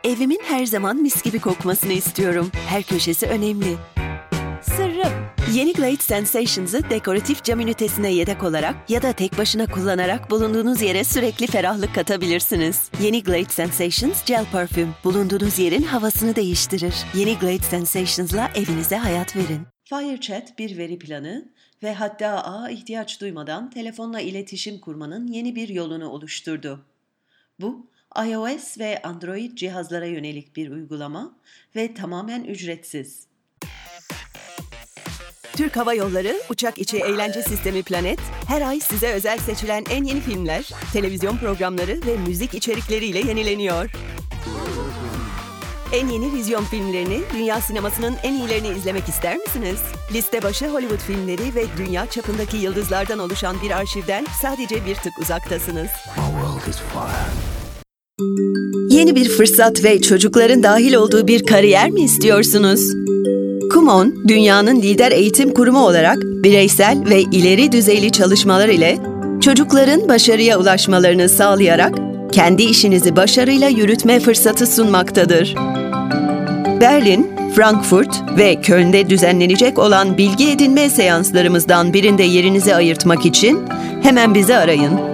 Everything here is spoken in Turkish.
Evimin her zaman mis gibi kokmasını istiyorum. Her köşesi önemli. Sırrım. Yeni Glade Sensations'ı dekoratif cam ünitesine yedek olarak ya da tek başına kullanarak bulunduğunuz yere sürekli ferahlık katabilirsiniz. Yeni Glade Sensations Gel Parfüm bulunduğunuz yerin havasını değiştirir. Yeni Glade Sensations'la evinize hayat verin. FireChat bir veri planı ve hatta ağa ihtiyaç duymadan telefonla iletişim kurmanın yeni bir yolunu oluşturdu. Bu, iOS ve Android cihazlara yönelik bir uygulama ve tamamen ücretsiz. Türk Hava Yolları Uçak İçi Eğlence Sistemi Planet, her ay size özel seçilen en yeni filmler, televizyon programları ve müzik içerikleriyle yenileniyor. En yeni vizyon filmlerini, dünya sinemasının en iyilerini izlemek ister misiniz? Liste başı Hollywood filmleri ve dünya çapındaki yıldızlardan oluşan bir arşivden sadece bir tık uzaktasınız. Yeni bir fırsat ve çocukların dahil olduğu bir kariyer mi istiyorsunuz? Kumon, dünyanın lider eğitim kurumu olarak bireysel ve ileri düzeyli çalışmalar ile çocukların başarıya ulaşmalarını sağlayarak kendi işinizi başarıyla yürütme fırsatı sunmaktadır. Berlin, Frankfurt ve Köln'de düzenlenecek olan bilgi edinme seanslarımızdan birinde yerinizi ayırtmak için hemen bizi arayın.